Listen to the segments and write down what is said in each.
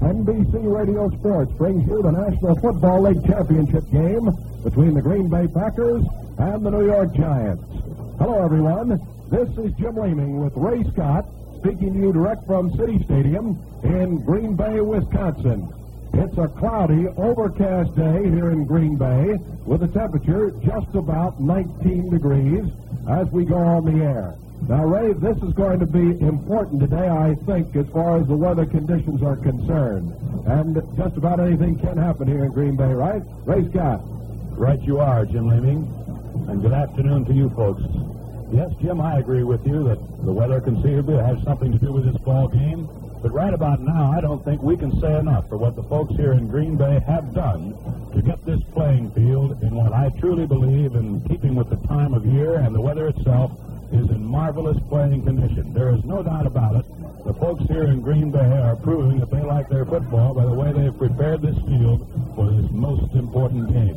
NBC Radio Sports brings you the National Football League Championship game between the Green Bay Packers and the New York Giants. Hello, everyone. This is Jim Leeming with Ray Scott, speaking to you direct from City Stadium in Green Bay, Wisconsin. It's a cloudy, overcast day here in Green Bay with a temperature just about 19 degrees as we go on the air. Now, Ray, this is going to be important today, I think, as far as the weather conditions are concerned. And just about anything can happen here in Green Bay, right? Ray Scott. Right you are, Jim Leeming. And good afternoon to you folks. Yes, Jim, I agree with you that the weather conceivably has something to do with this ball game. But right about now, I don't think we can say enough for what the folks here in Green Bay have done to get this playing field in what I truly believe, in keeping with the time of year and the weather itself, is in marvelous playing condition. There is no doubt about it. The folks here in Green Bay are proving that they like their football by the way they've prepared this field for this most important game.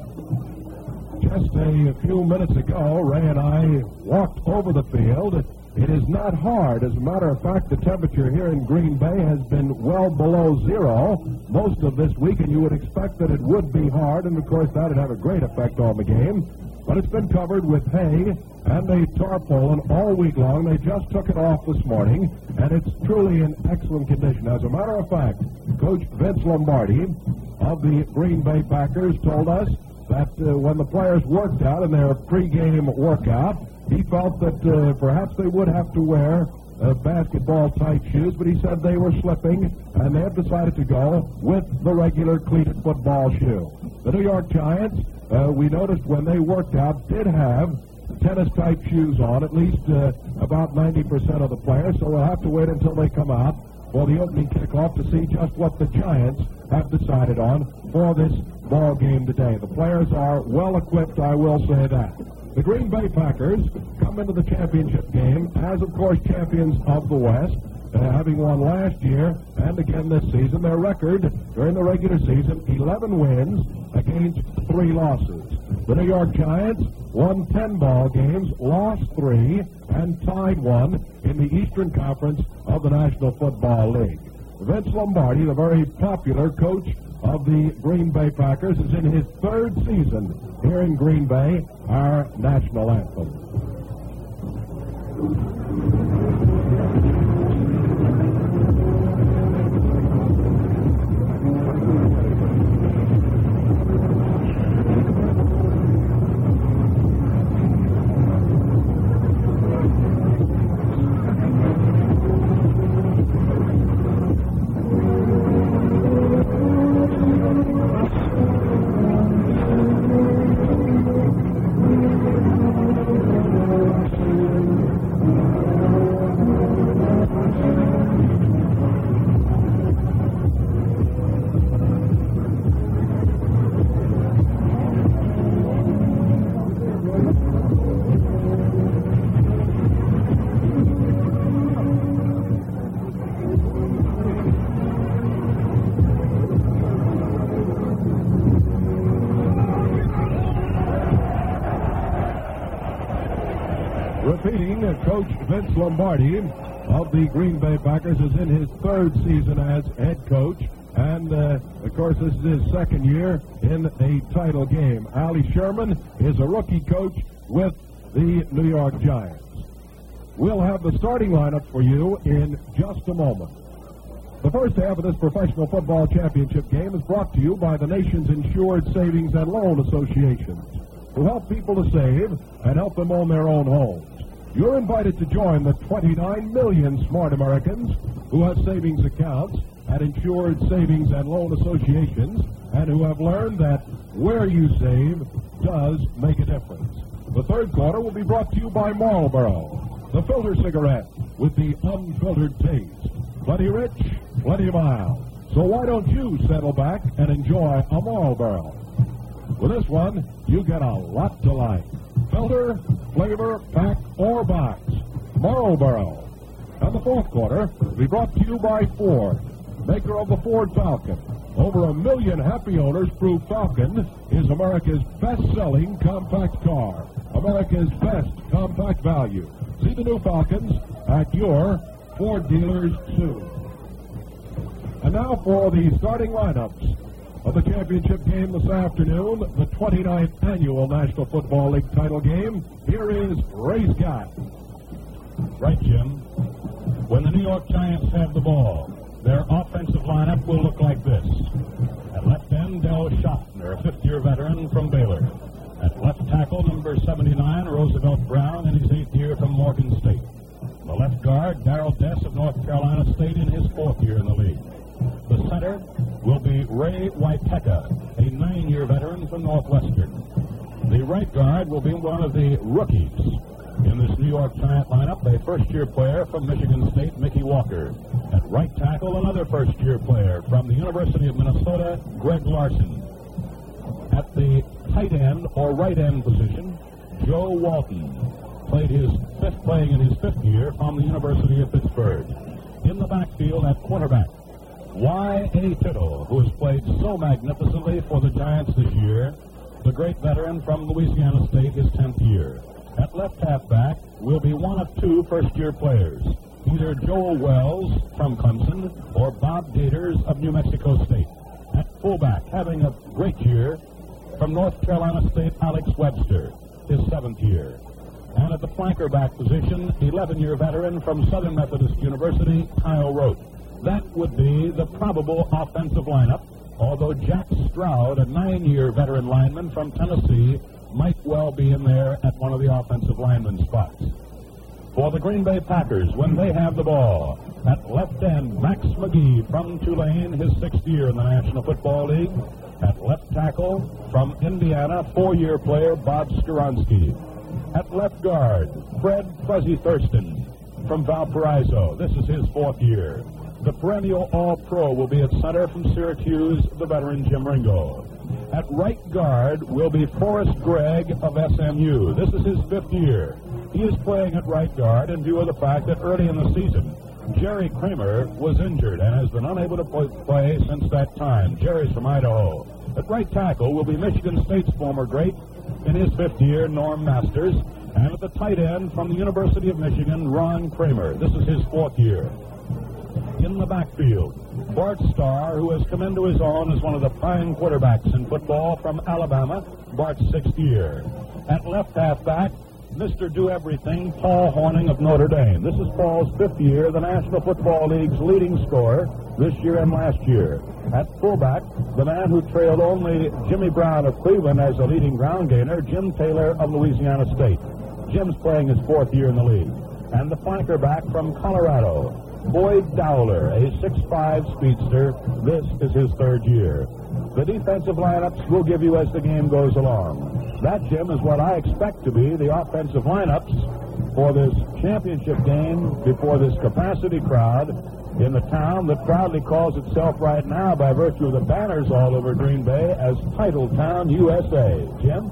Just a few minutes ago, Ray and I walked over the field. It is not hard. As a matter of fact, the temperature here in Green Bay has been well below zero most of this week, and you would expect that it would be hard, and of course that would have a great effect on the game. But it's been covered with hay and a tarpaulin all week long. They just took it off this morning, and it's truly in excellent condition. As a matter of fact, Coach Vince Lombardi of the Green Bay Packers told us that when the players worked out in their pregame workout, he felt that perhaps they would have to wear basketball-type shoes, but he said they were slipping, and they have decided to go with the regular cleated football shoe. The New York Giants, we noticed when they worked out, did have tennis-type shoes on, at least about 90% of the players, so we'll have to wait until they come out for the opening kickoff to see just what the Giants have decided on for this ball game today. The players are well-equipped, I will say that. The Green Bay Packers come into the championship game as, of course, champions of the West, having won last year and again this season. Their record during the regular season, 11 wins against 3 losses. The New York Giants won 10 ball games, lost 3, and tied 1 in the Eastern Conference of the National Football League. Vince Lombardi, the very popular coach of the Green Bay Packers, is in his 3rd season here in Green Bay, our national anthem. Coach Vince Lombardi of the Green Bay Packers is in his 3rd season as head coach, and of course this is his 2nd year in a title game. Allie Sherman is a rookie coach with the New York Giants. We'll have the starting lineup for you in just a moment. The first half of this professional football championship game is brought to you by the nation's insured savings and loan associations, who help people to save and help them own their own homes. You're invited to join the 29 million smart Americans who have savings accounts at insured savings and loan associations and who have learned that where you save does make a difference. The 3rd quarter will be brought to you by Marlboro, the filter cigarette with the unfiltered taste. Plenty rich, plenty mild. So why don't you settle back and enjoy a Marlboro? With this one, you get a lot to like. Filter, flavor, pack, or box. Marlboro. And the 4th quarter will be brought to you by Ford, maker of the Ford Falcon. Over 1 million happy owners prove Falcon is America's best-selling compact car. America's best compact value. See the new Falcons at your Ford dealers soon. And now for the starting lineups of the championship game this afternoon, the 29th annual National Football League title game. Here is Ray Scott. Right, Jim. When the New York Giants have the ball, their offensive lineup will look like this. At left end, Del Schaffner, a fifth-year veteran from Baylor. At left tackle, number 79, Roosevelt Brown, in his 8th year from Morgan State. The left guard, Darrell Dess of North Carolina State, in his 4th year in the league. The center will be Ray Waipeka, a 9-year veteran from Northwestern. The right guard will be one of the rookies in this New York Giant lineup, a first-year player from Michigan State, Mickey Walker. At right tackle, another first-year player from the University of Minnesota, Greg Larson. At the tight end or right end position, Joe Walton, playing in his 5th year from the University of Pittsburgh. In the backfield at quarterback, Y.A. Tittle, who has played so magnificently for the Giants this year, the great veteran from Louisiana State, his 10th year. At left halfback will be one of 2 first-year players, either Joel Wells from Clemson or Bob Gators of New Mexico State. At fullback, having a great year, from North Carolina State, Alex Webster, his 7th year. And at the flanker back position, 11-year veteran from Southern Methodist University, Kyle Rote. That would be the probable offensive lineup, although Jack Stroud, a 9-year veteran lineman from Tennessee, might well be in there at one of the offensive lineman spots. For the Green Bay Packers, when they have the ball, at left end, Max McGee from Tulane, his 6th year in the National Football League. At left tackle, from Indiana, 4-year player Bob Skoronsky. At left guard, Fred Fuzzy Thurston from Valparaiso. This is his 4th year. The perennial All-Pro will be at center from Syracuse, the veteran Jim Ringo. At right guard will be Forrest Gregg of SMU. This is his 5th year. He is playing at right guard in view of the fact that early in the season, Jerry Kramer was injured and has been unable to play since that time. Jerry's from Idaho. At right tackle will be Michigan State's former great in his 5th year, Norm Masters. And at the tight end from the University of Michigan, Ron Kramer. This is his 4th year. In the backfield, Bart Starr, who has come into his own as one of the prime quarterbacks in football from Alabama, Bart's 6th year. At left halfback, Mr. Do-Everything, Paul Hornung of Notre Dame. This is Paul's 5th year, the National Football League's leading scorer this year and last year. At fullback, the man who trailed only Jimmy Brown of Cleveland as a leading ground gainer, Jim Taylor of Louisiana State. Jim's playing his 4th year in the league. And the flanker back from Colorado, Boyd Dowler, a 6'5 speedster. This is his 3rd year. The defensive lineups we'll give you as the game goes along. That, Jim, is what I expect to be the offensive lineups for this championship game before this capacity crowd in the town that proudly calls itself right now, by virtue of the banners all over Green Bay, as Titletown, USA. Jim?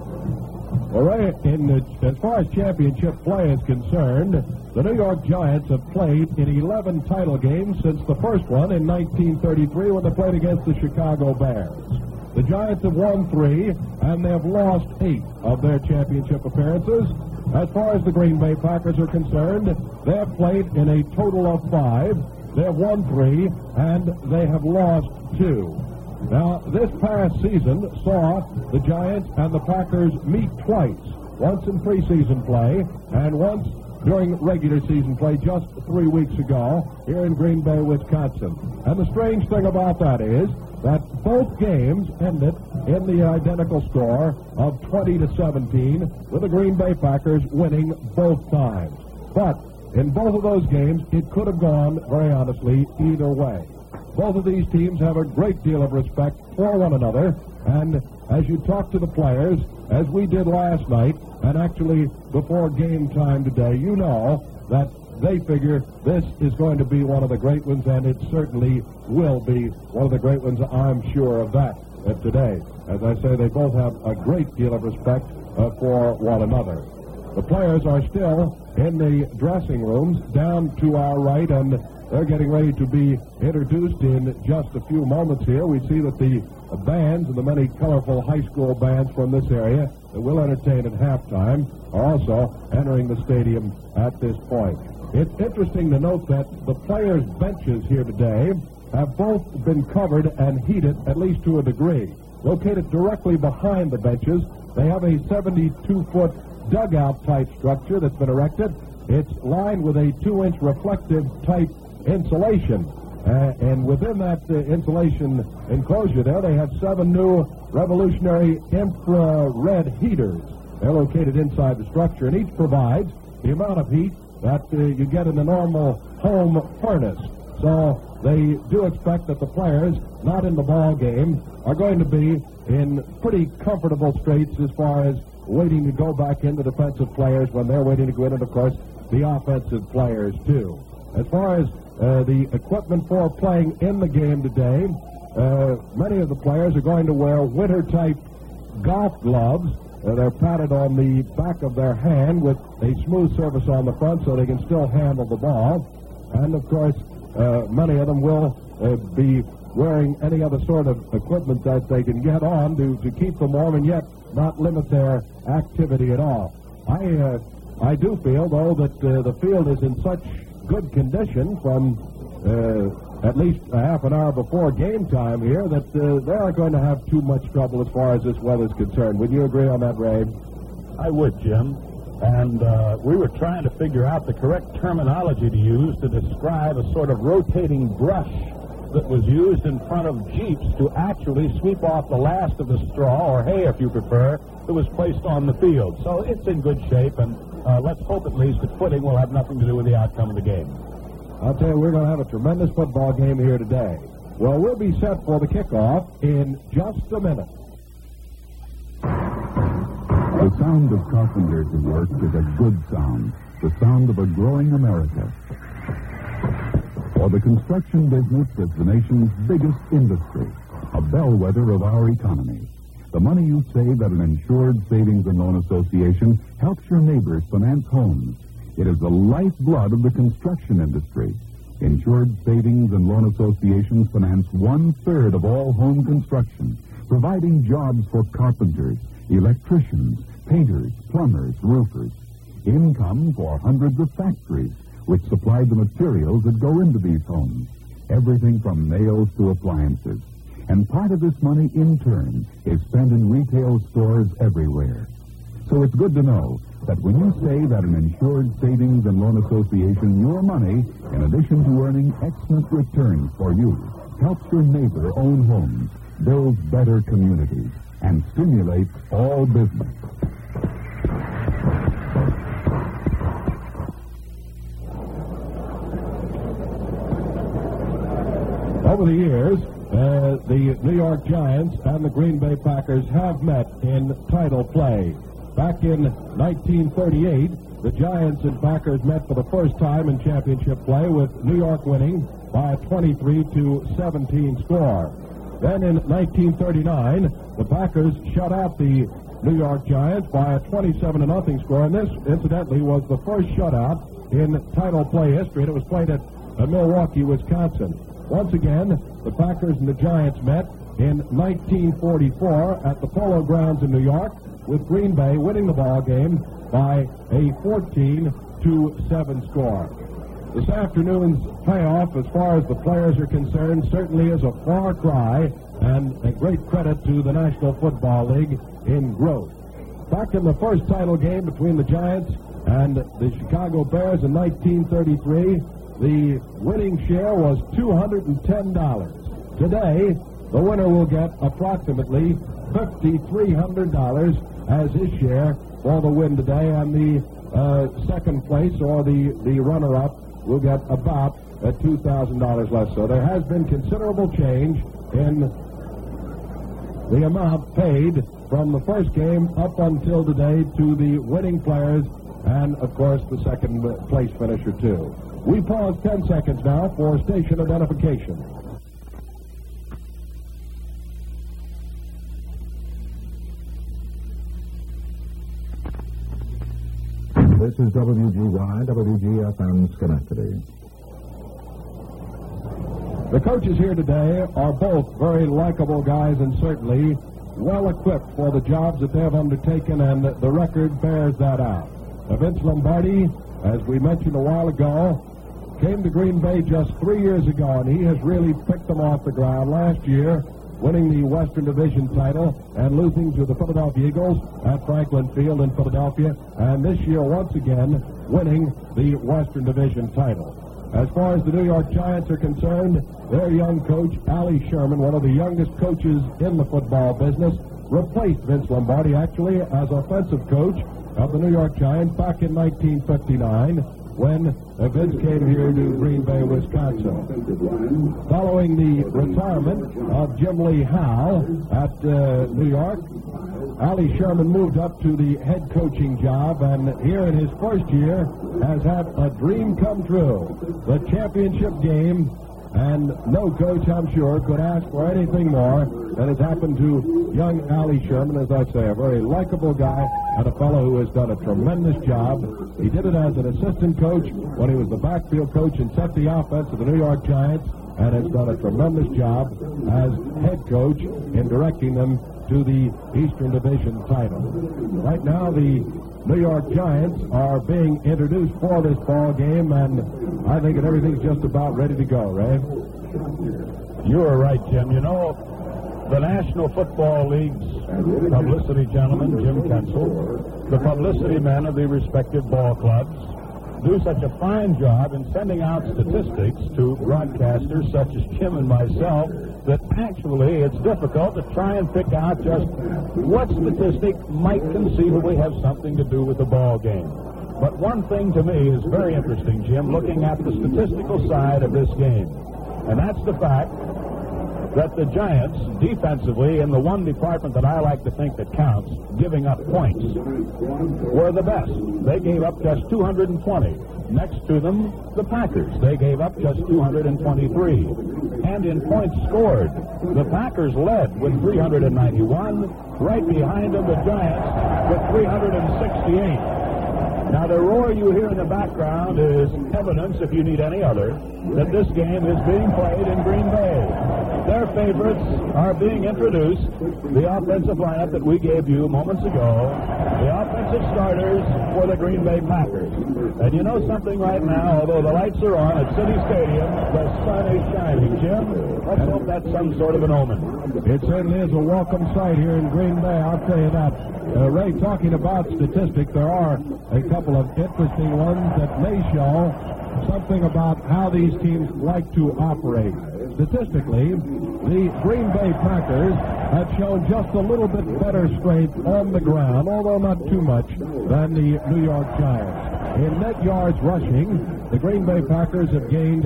Well, Ray, as far as championship play is concerned, the New York Giants have played in 11 title games since the first one in 1933 when they played against the Chicago Bears. The Giants have won 3, and they have lost 8 of their championship appearances. As far as the Green Bay Packers are concerned, they have played in a total of 5. They have won 3, and they have lost 2. Now, this past season saw the Giants and the Packers meet twice, once in preseason play and once during regular season play just 3 weeks ago here in Green Bay, Wisconsin. And the strange thing about that is that both games ended in the identical score of 20-17, with the Green Bay Packers winning both times. But in both of those games, it could have gone, very honestly, either way. Both of these teams have a great deal of respect for one another, and as you talk to the players, as we did last night, and actually before game time today, you know that they figure this is going to be one of the great ones, and it certainly will be one of the great ones. I'm sure of that today. As I say, they both have a great deal of respect for one another. The players are still in the dressing rooms down to our right, and they're getting ready to be introduced in just a few moments here. We see that the bands and the many colorful high school bands from this area that will entertain at halftime are also entering the stadium at this point. It's interesting to note that the players' benches here today have both been covered and heated, at least to a degree. Located directly behind the benches, they have a 72-foot dugout-type structure that's been erected. It's lined with a 2-inch reflective-type insulation. And within that insulation enclosure there, they have 7 new revolutionary infrared heaters. They're located inside the structure, and each provides the amount of heat that you get in a normal home furnace. So they do expect that the players not in the ball game are going to be in pretty comfortable straits as far as waiting to go back in, the defensive players when they're waiting to go in, and of course the offensive players too. As far as the equipment for playing in the game today, many of the players are going to wear winter-type golf gloves. They're padded on the back of their hand with a smooth surface on the front so they can still handle the ball. And, of course, many of them will be wearing any other sort of equipment that they can get on to keep them warm and yet not limit their activity at all. I do feel, though, that the field is in such good condition from at least a half an hour before game time here that they aren't going to have too much trouble as far as this weather's concerned. Would you agree on that, Ray? I would, Jim. And we were trying to figure out the correct terminology to use to describe a sort of rotating brush that was used in front of Jeeps to actually sweep off the last of the straw, or hay if you prefer, that was placed on the field. So it's in good shape, and let's hope at least that footing will have nothing to do with the outcome of the game. I'll tell you, we're going to have a tremendous football game here today. Well, we'll be set for the kickoff in just a minute. The sound of carpenters at work is a good sound, the sound of a growing America. For the construction business is the nation's biggest industry, a bellwether of our economy. The money you save at an insured savings and loan association helps your neighbors finance homes. It is the lifeblood of the construction industry. Insured savings and loan associations finance 1/3 of all home construction, providing jobs for carpenters, electricians, painters, plumbers, roofers. Income for hundreds of factories, which supply the materials that go into these homes. Everything from nails to appliances. And part of this money, in turn, is spent in retail stores everywhere. So it's good to know that when you save at an insured savings and loan association, your money, in addition to earning excellent returns for you, helps your neighbor own homes, builds better communities, and stimulates all business. Over the years, the New York Giants and the Green Bay Packers have met in title play. Back in 1938, the Giants and Packers met for the first time in championship play, with New York winning by a 23-17 score. Then in 1939, the Packers shut out the New York Giants by a 27-0 score, and this, incidentally, was the first shutout in title play history, and it was played at Milwaukee, Wisconsin. Once again, the Packers and the Giants met in 1944 at the Polo Grounds in New York, with Green Bay winning the ball game by a 14-7 score. This afternoon's payoff, as far as the players are concerned, certainly is a far cry and a great credit to the National Football League in growth. Back in the first title game between the Giants and the Chicago Bears in 1933, the winning share was $210. Today, the winner will get approximately $5,300 as his share for the win today, and the second place, or the runner-up, will get about $2,000 less. So there has been considerable change in the amount paid from the first game up until today to the winning players and, of course, the second place finisher, too. We pause 10 seconds now for station identification. This is WGY, WGFM Schenectady. The coaches here today are both very likable guys and certainly well-equipped for the jobs that they have undertaken, and the record bears that out. Vince Lombardi, as we mentioned a while ago, came to Green Bay just 3 years ago, and he has really picked them off the ground. Last year, winning the Western Division title and losing to the Philadelphia Eagles at Franklin Field in Philadelphia, and this year once again winning the Western Division title. As far as the New York Giants are concerned, their young coach, Allie Sherman, one of the youngest coaches in the football business, replaced Vince Lombardi actually as offensive coach of the New York Giants back in 1959 when Vince came here to Green Bay, Wisconsin. Following the retirement of Jim Lee Howe at New York, Allie Sherman moved up to the head coaching job, and here in his first year has had a dream come true. The championship game, and no coach, I'm sure, could ask for anything more than has happened to young Allie Sherman. As I say, a very likable guy and a fellow who has done a tremendous job. He did it as an assistant coach when he was the backfield coach and set the offense of the New York Giants, and has done a tremendous job as head coach in directing them to the Eastern Division title. Right now, the New York Giants are being introduced for this ball game, and I think that everything's just about ready to go, Ray. You are right, Jim. You know, the National Football League's publicity gentleman, Jim Kensel, the publicity men of the respective ball clubs, do such a fine job in sending out statistics to broadcasters such as Jim and myself that actually it's difficult to try and pick out just what statistic might conceivably have something to do with the ball game. But one thing to me is very interesting, Jim, looking at the statistical side of this game, and that's the fact that the Giants, defensively, in the one department that I like to think that counts, giving up points, were the best. They gave up just 220. Next to them, the Packers. They gave up just 223. And in points scored, the Packers led with 391. Right behind them, the Giants with 368. Now, the roar you hear in the background is evidence, if you need any other, that this game is being played in Green Bay. Their favorites are being introduced. The offensive lineup that we gave you moments ago, the offensive starters for the Green Bay Packers. And you know something right now, although the lights are on at City Stadium, the sun is shining. Jim, let's hope that's some sort of an omen. It certainly is a welcome sight here in Green Bay, I'll tell you that. Ray, talking about statistics, there are a couple of interesting ones that may show something about how these teams like to operate. Statistically, the Green Bay Packers have shown just a little bit better strength on the ground, although not too much, than the New York Giants. In net yards rushing, the Green Bay Packers have gained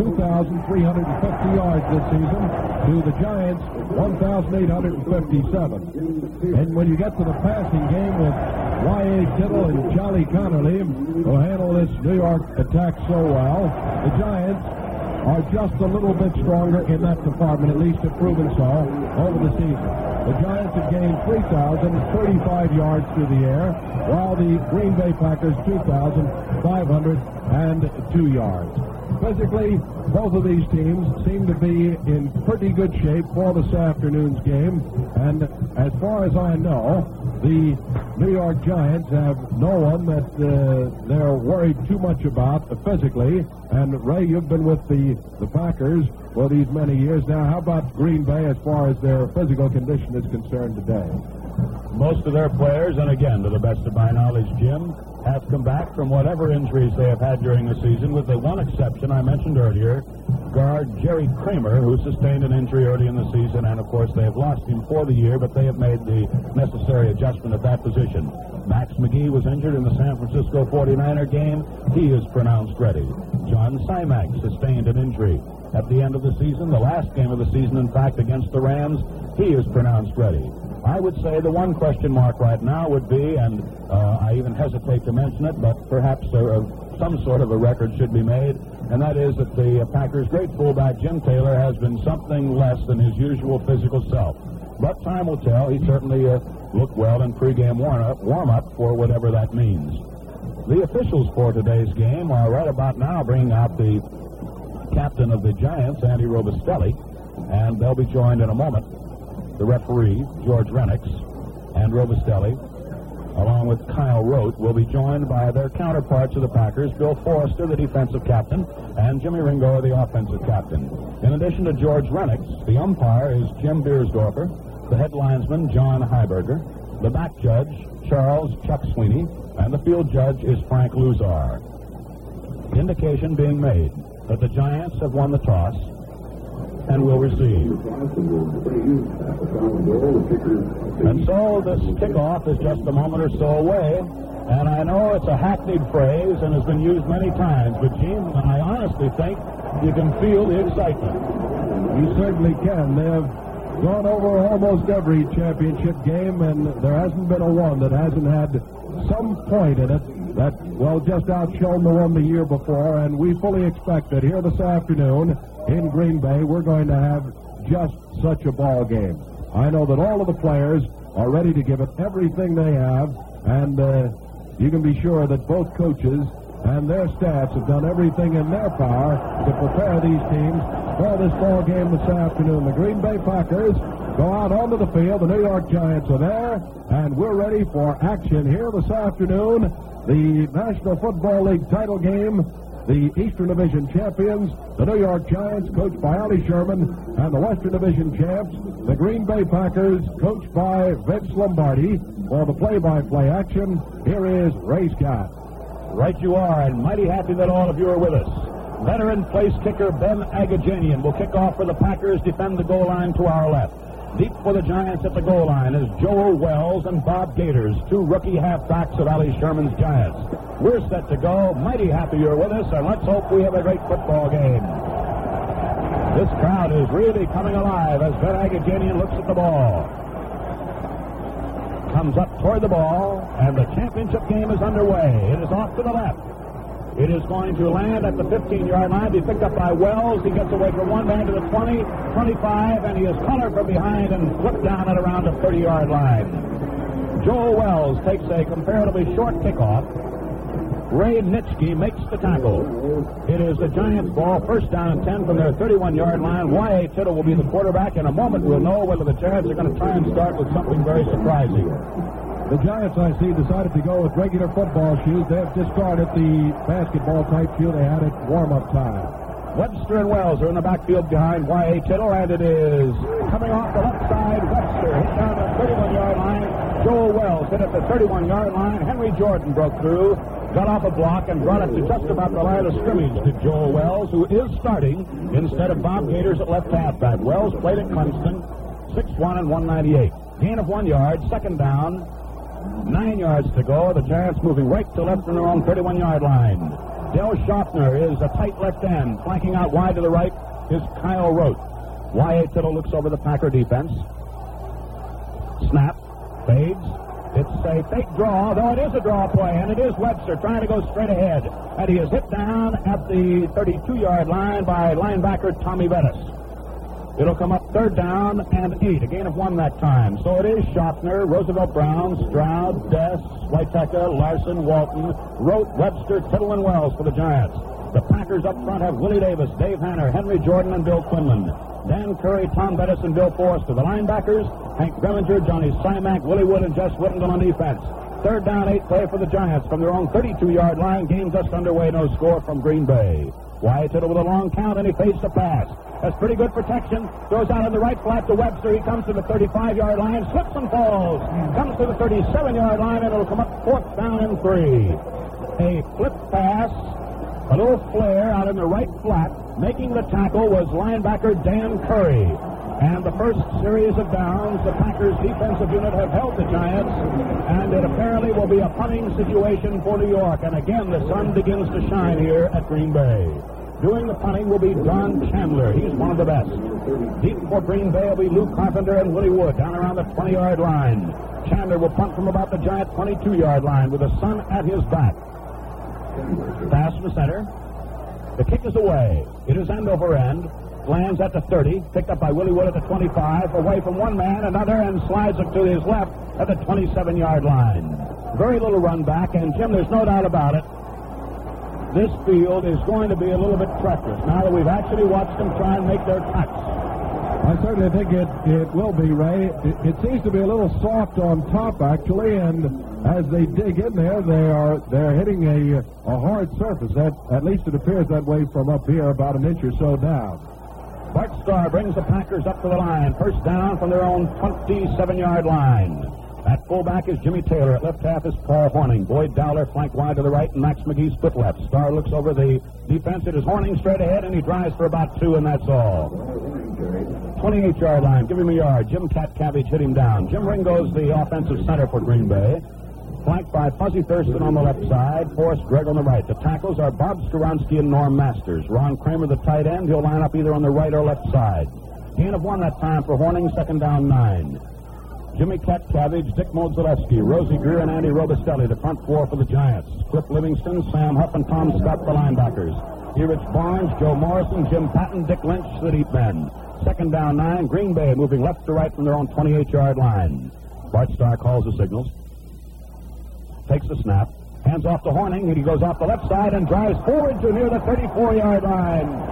2,350 yards this season to the Giants 1,857. And when you get to the passing game with Y.A. Kittle and Charlie Connerly, who handle this New York attack so well, the Giants are just a little bit stronger in that department, at least have proven so over the season. The Giants have gained 3,035 yards through the air, while the Green Bay Packers 2,502 yards. Physically, both of these teams seem to be in pretty good shape for this afternoon's game, and as far as I know, the New York Giants have no one that they're worried too much about physically. And Ray, you've been with the Packers for these many years now. How about Green Bay as far as their physical condition is concerned today? Most of their players, and again, to the best of my knowledge, Jim, have come back from whatever injuries they have had during the season, with the one exception I mentioned earlier, guard Jerry Kramer, who sustained an injury early in the season, and of course they have lost him for the year, but they have made the necessary adjustment at that position. Max McGee was injured in the San Francisco 49er game. He is pronounced ready. John Simak sustained an injury at the end of the season, the last game of the season, in fact, against the Rams. He is pronounced ready. I would say the one question mark right now would be, and I even hesitate to mention it, but perhaps some sort of a record should be made, and that is that the Packers' great fullback, Jim Taylor, has been something less than his usual physical self. But time will tell. He certainly looked well in pregame warm-up for whatever that means. The officials for today's game are right about now bringing out the captain of the Giants, Andy Robustelli, and they'll be joined in a moment. The referee, George Rennicks, and Robustelli. along with Kyle Rote, will be joined by their counterparts of the Packers, Bill Forrester, the defensive captain, and Jimmy Ringo, the offensive captain. In addition to George Renix, the umpire is Jim Beersdorfer, the head linesman, John Heiberger, the back judge, Charles Chuck Sweeney, and the field judge is Frank Luzar. Indication being made that the Giants have won the toss and will receive. And so this kickoff is just a moment or so away, and I know it's a hackneyed phrase and has been used many times, but Gene, I honestly think you can feel the excitement. You certainly can. They have gone over almost every championship game, and there hasn't been a one that hasn't had some point in it that, well, just outshone the one the year before, and we fully expect that here this afternoon in Green Bay, we're going to have just such a ball game. I know that all of the players are ready to give it everything they have, and you can be sure that both coaches and their staffs have done everything in their power to prepare these teams for this ball game this afternoon. The Green Bay Packers go out onto the field. The New York Giants are there, and we're ready for action here this afternoon. The National Football League title game, the Eastern Division champions, the New York Giants, coached by Ollie Sherman, and the Western Division champs, the Green Bay Packers, coached by Vince Lombardi. For the play-by-play action, here is Ray Scott. Right you are, and mighty happy that all of you are with us. Veteran place kicker Ben Agajanian will kick off for the Packers, defend the goal line to our left. Deep for the Giants at the goal line is Joel Wells and Bob Gators, two rookie halfbacks of Ollie Sherman's Giants. We're set to go. Mighty happy you're with us, and let's hope we have a great football game. This crowd is really coming alive as Ben Agajanian looks at the ball. Comes up toward the ball, and the championship game is underway. It is off to the left. It is going to land at the 15-yard line, be picked up by Wells. He gets away from one man to the 20, 25, and he is collared from behind and flipped down at around the 30-yard line. Joel Wells takes a comparatively short kickoff. Ray Nitschke makes the tackle. It is the Giants' ball, first down and 10 from their 31-yard line. Y.A. Tittle will be the quarterback. In a moment, we'll know whether the Giants are going to try and start with something very surprising. The Giants, I see, decided to go with regular football shoes. They have discarded the basketball-type shoe they had at warm-up time. Webster and Wells are in the backfield behind Y.A. Tittle, and it is coming off the left side. Webster hit down the 31-yard line. Joel Wells hit at the 31-yard line. Henry Jordan broke through, got off a block, and brought it to just about the line of scrimmage to Joel Wells, who is starting instead of Bob Gators at left halfback. Wells played at Clemson, 6'1" and 198. Gain of 1 yard, second down. 9 yards to go. The Giants moving right to left from their own 31-yard line. Del Schaffner is a tight left end. Flanking out wide to the right is Kyle Rote. Y.A. Tittle looks over the Packer defense. Snap. Fades. It's a fake draw, though it is a draw play, and it is Webster trying to go straight ahead. And he is hit down at the 32-yard line by linebacker Tommy Bettis. It'll come up third down and 8, a gain of 1 that time. So it is Schaffner, Roosevelt Brown, Stroud, Dess, Whiteteca, Larson, Walton, Rote, Webster, Tittle, and Wells for the Giants. The Packers up front have Willie Davis, Dave Hanner, Henry Jordan, and Bill Quinlan. Dan Curry, Tom Bettis, and Bill Forrester. The linebackers, Hank Greminger, Johnny Simak, Willie Wood, and Jess Whittington on defense. Third down, 8 play for the Giants from their own 32-yard line. Game just underway, no score from Green Bay. Y.A. Tittle with a long count, and he fades the pass. That's pretty good protection. Throws out on the right flat to Webster. He comes to the 35-yard line, slips and falls. Comes to the 37-yard line, and it'll come up fourth down and 3. A flip pass, a little flare out in the right flat. Making the tackle was linebacker Dan Curry. And the first series of downs, the Packers defensive unit have held the Giants, and it apparently will be a punting situation for New York. And again, the sun begins to shine here at Green Bay. Doing the punting will be Don Chandler. He's one of the best. Deep for Green Bay will be Lou Carpenter and Willie Wood down around the 20-yard line. Chandler will punt from about the Giant 22-yard line with the sun at his back. Pass from the center. The kick is away. It is end over end. Lands at the 30, picked up by Willie Wood at the 25, away from one man, another, and slides it to his left at the 27-yard line. Very little run back, and Jim, there's no doubt about it, this field is going to be a little bit treacherous now that we've actually watched them try and make their cuts. I certainly think it will be, Ray. It seems to be a little soft on top, actually, and as they dig in there, they're hitting a hard surface. At least it appears that way from up here, about an inch or so down. Bart Starr brings the Packers up to the line. First down from their own 27-yard line. At fullback is Jimmy Taylor. At left half is Paul Horning. Boyd Dowler flanked wide to the right, and Max McGee split left. Starr looks over the defense. It is Horning straight ahead, and he drives for about 2, and that's all. 28-yard line. Give him a yard. Jim Cabbage hit him down. Jim Ringo's the offensive center for Green Bay. Flanked by Fuzzy Thurston on the left side, Forrest Gregg on the right. The tackles are Bob Skoronsky and Norm Masters. Ron Kramer, the tight end. He'll line up either on the right or left side. Gain of 1 that time for Horning, second down 9. Jimmy Cabbage, Dick Modzalewski, Rosie Greer, and Andy Robustelli, the front 4 for the Giants. Cliff Livingston, Sam Huff, and Tom Scott, the linebackers. Erich Barnes, Joe Morrison, Jim Patton, Dick Lynch, the deep men. Second down 9, Green Bay moving left to right from their own 28-yard line. Bart Starr calls the signals. Takes the snap. Hands off to Horning, and he goes off the left side and drives forward to near the 34-yard line.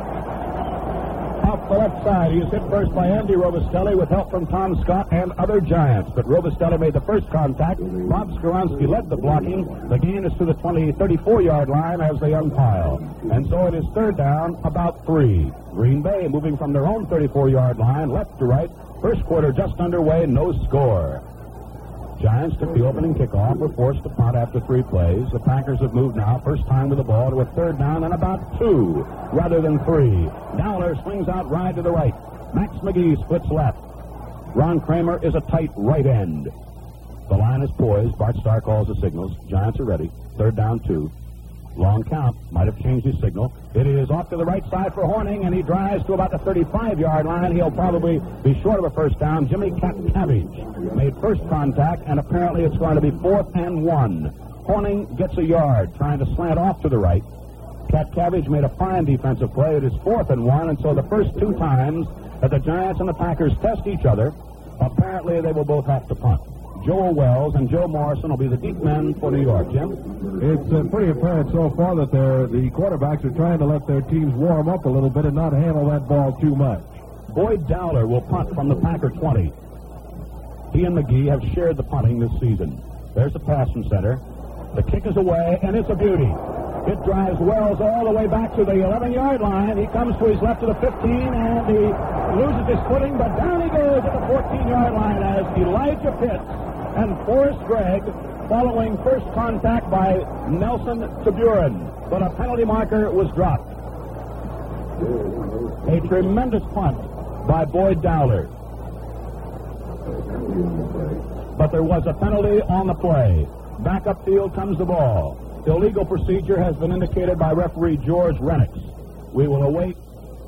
Off the left side, he is hit first by Andy Robustelli with help from Tom Scott and other Giants. But Robustelli made the first contact. Bob Skoronsky led the blocking. The gain is to the 34-yard line as they unpile. And so it is third down, about 3. Green Bay moving from their own 34-yard line, left to right. First quarter just underway, no score. Giants took the opening kickoff, were forced to punt after 3 plays. The Packers have moved now, first time with the ball, to a third down and about 2 rather than 3. Dowler swings out wide to the right. Max McGee splits left. Ron Kramer is a tight right end. The line is poised. Bart Starr calls the signals. Giants are ready. Third down 2. Long count. Might have changed his signal. It is off to the right side for Horning, and he drives to about the 35-yard line. He'll probably be short of a first down. Jimmy Cabbage made first contact, and apparently it's going to be 4th and 1. Horning gets a yard, trying to slant off to the right. Cabbage made a fine defensive play. It is 4th and 1, and so the first 2 times that the Giants and the Packers test each other, apparently they will both have to punt. Joel Wells and Joe Morrison will be the deep men for New York. Jim? It's pretty apparent so far that the quarterbacks are trying to let their teams warm up a little bit and not handle that ball too much. Boyd Dowler will punt from the Packer 20. He and McGee have shared the punting this season. There's the pass from center. The kick is away, and it's a beauty. It drives Wells all the way back to the 11-yard line. He comes to his left to the 15, and he loses his footing, but down he goes at the 14-yard line as Elijah Pitts and Forrest Gregg following first contact by Nelson Taburin. But a penalty marker was dropped. A tremendous punt by Boyd Dowler. But there was a penalty on the play. Back upfield comes the ball. Illegal procedure has been indicated by referee George Renix. We will await.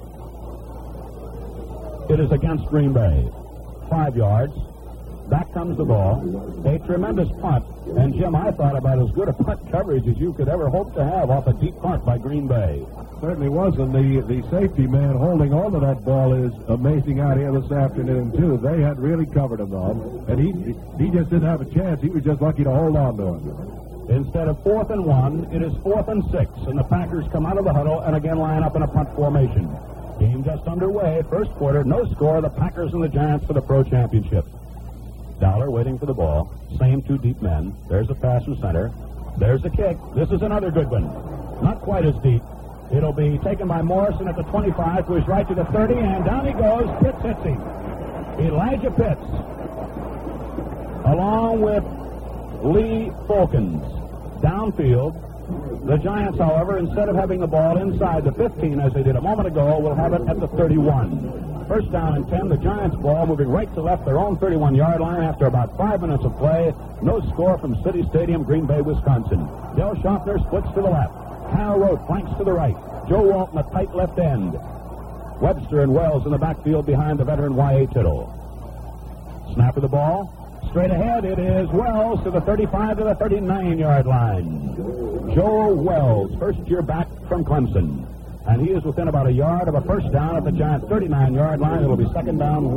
It is against Green Bay. 5 yards. Back comes the ball. A tremendous punt. And, Jim, I thought about as good a punt coverage as you could ever hope to have off a deep punt by Green Bay. Certainly was, and the safety man holding on to that ball is amazing out here this afternoon, too. They had really covered him, though, and he just didn't have a chance. He was just lucky to hold on to him. Instead of 4th and 1, it is 4th and 6, and the Packers come out of the huddle and again line up in a punt formation. Game just underway. First quarter, no score. The Packers and the Giants for the Pro Championship. Dowler waiting for the ball. Same 2 deep men. There's the pass from center. There's the kick. This is another good one. Not quite as deep. It'll be taken by Morrison at the 25 to his right to the 30, and down he goes. Pitts hits him. Elijah Pitts, along with Lee Falkins, downfield. The Giants, however, instead of having the ball inside the 15 as they did a moment ago, will have it at the 31. First down and 10, the Giants ball moving right to left, their own 31-yard line after about 5 minutes of play. No score from City Stadium, Green Bay, Wisconsin. Del Schaffner splits to the left. Kyle Rote flanks to the right. Joe Walton, a tight left end. Webster and Wells in the backfield behind the veteran Y.A. Tittle. Snap of the ball. Straight ahead, it is Wells to the 35 to the 39-yard line. Joe Wells, first-year back from Clemson. And he is within about a yard of a first down at the Giants' 39-yard line. It will be second down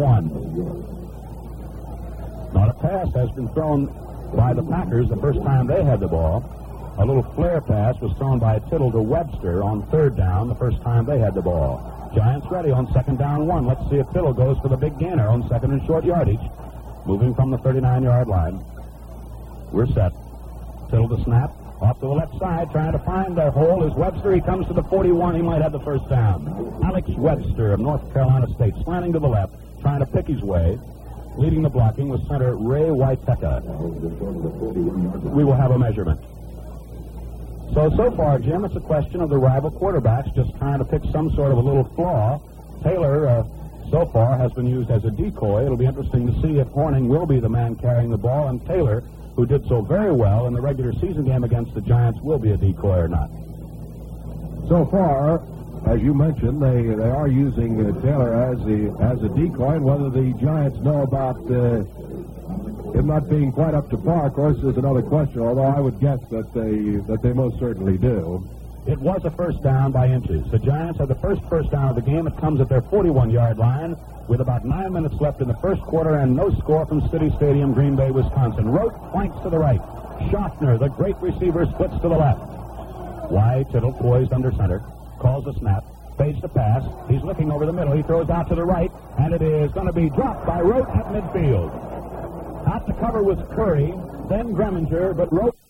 1. Not a pass has been thrown by the Packers the first time they had the ball. A little flare pass was thrown by Tittle to Webster on third down the first time they had the ball. Giants ready on second down 1. Let's see if Tittle goes for the big gainer on second and short yardage. Moving from the 39-yard line. We're set. Tittle the snap. Off to the left side, trying to find the hole is Webster. He comes to the 41. He might have the first down. Alex Webster of North Carolina State, slanting to the left, trying to pick his way. Leading the blocking was center Ray Waiteka. We will have a measurement. So far, Jim, it's a question of the rival quarterbacks just trying to pick some sort of a little flaw. Taylor, so far, has been used as a decoy. It'll be interesting to see if Horning will be the man carrying the ball, and Taylor, who did so very well in the regular season game against the Giants, will be a decoy or not. So far, as you mentioned, they are using Taylor as a decoy, and whether the Giants know about him not being quite up to par, of course, is another question, although I would guess that they most certainly do. It was a first down by inches. The Giants had the first down of the game. It comes at their 41-yard line with about 9 minutes left in the first quarter and no score from City Stadium, Green Bay, Wisconsin. Rote flanks to the right. Schaffner, the great receiver, splits to the left. Tittle poised under center, calls a snap, fades the pass. He's looking over the middle. He throws out to the right, and it is going to be dropped by Rote at midfield. Out to cover was Curry, then Greminger, but Rote